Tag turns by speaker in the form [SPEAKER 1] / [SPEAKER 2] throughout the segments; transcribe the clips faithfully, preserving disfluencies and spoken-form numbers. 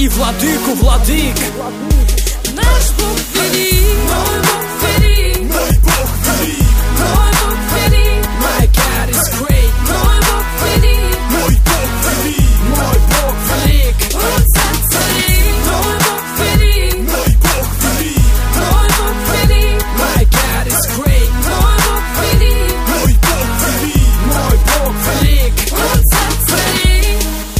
[SPEAKER 1] и владыку владык.
[SPEAKER 2] Наш Бог велик, мой Бог велик,
[SPEAKER 3] мой Бог велик,
[SPEAKER 2] мой Бог велик,
[SPEAKER 1] My God is great,
[SPEAKER 2] мой Бог велик,
[SPEAKER 3] мой Бог велик,
[SPEAKER 1] мой Бог велик,
[SPEAKER 2] Он царь царей, мой Бог велик,
[SPEAKER 3] мой Бог велик,
[SPEAKER 2] мой Бог велик,
[SPEAKER 1] My God is great,
[SPEAKER 2] мой Бог велик,
[SPEAKER 3] мой Бог велик,
[SPEAKER 1] мой Бог велик.
[SPEAKER 2] Он царь царей.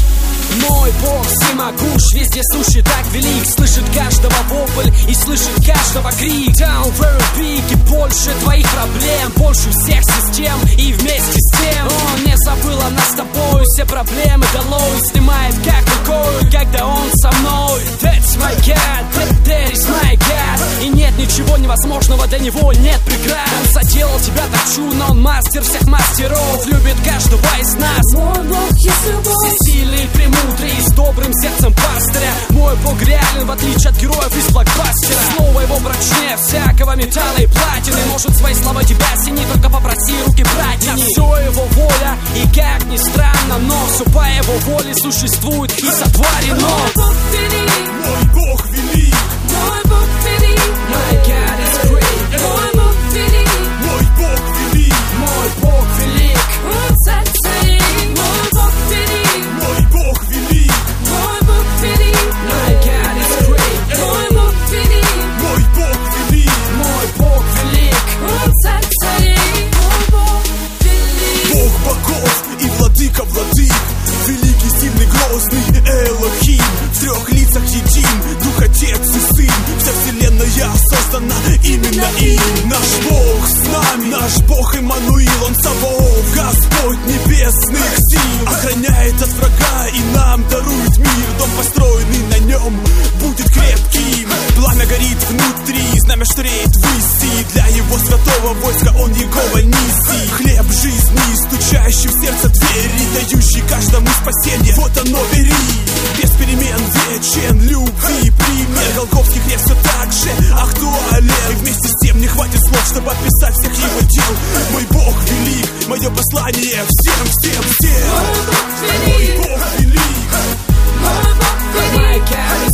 [SPEAKER 1] Мой Бог всемогущ, везде сущий, так велик. Слышит каждого вопль и слышит каждого крик. Down very big, и больше твоих проблем, больше всех систем. И вместе с тем Он не забыл о нас с тобой. Все проблемы долой снимает как рукой, когда Он со мной. That's my God, that, that is my God. И нет ничего невозможного для Него, нет преград. Он соделал тебя так чудно, Он мастер всех мастеров. Любит каждого из нас.
[SPEAKER 2] Мой Бог есть любовь,
[SPEAKER 1] Всесильный, премудрый, с добрым сердцем пастыря. Мой Бог реален, в отличие от героев из блокбастера. Слово Его прочнее всякого металла и платины. Может, своей славой тебя осенить, только попроси руки брать. На все Его воля, и как ни странно, но все по Его воле существует и сотворено.
[SPEAKER 2] мой Бог велик,
[SPEAKER 3] мой Бог велик,
[SPEAKER 2] мой Бог велик,
[SPEAKER 1] My God is great,
[SPEAKER 2] мой Бог велик,
[SPEAKER 3] мой Бог велик,
[SPEAKER 1] мой Бог велик,
[SPEAKER 2] Он царь царей, мой Бог велик,
[SPEAKER 3] мой Бог велик,
[SPEAKER 2] мой Бог велик,
[SPEAKER 1] My God is great,
[SPEAKER 2] мой Бог велик,
[SPEAKER 3] мой Бог велик,
[SPEAKER 1] мой Бог велик.
[SPEAKER 2] Он царь царей, мой Бог велик.
[SPEAKER 3] Бог богов и владыка владык, великий, сильный, грозный Элохим, в трех лицах един, Дух, Отец и Сын. Вся вселенная создана именно им. Наш Бог с нами, наш Бог Иммануил, Он Саваоф, Господь небесных сил. Охраняет от врага и нам дарует мир. Дом, построенный на нем, будет крепким. Пламя горит внутри, знамя штреет ввыси. Для Его святого войска Он Иегова Ниси. Хлеб жизни, стучащий в сердце двери, дающий каждому спасение. Вот оно, бери. Без перемен вечен, любви пример. Голгофский крест все так же актуален. И вместе с тем не хватит слов, чтобы описать всех Его дел. Мой Бог велик, мое послание всем, всем, всем.
[SPEAKER 2] Мой Бог
[SPEAKER 3] Мой
[SPEAKER 2] велик,
[SPEAKER 3] Бог велик,
[SPEAKER 2] мой Бог
[SPEAKER 1] My
[SPEAKER 2] велик,
[SPEAKER 1] God is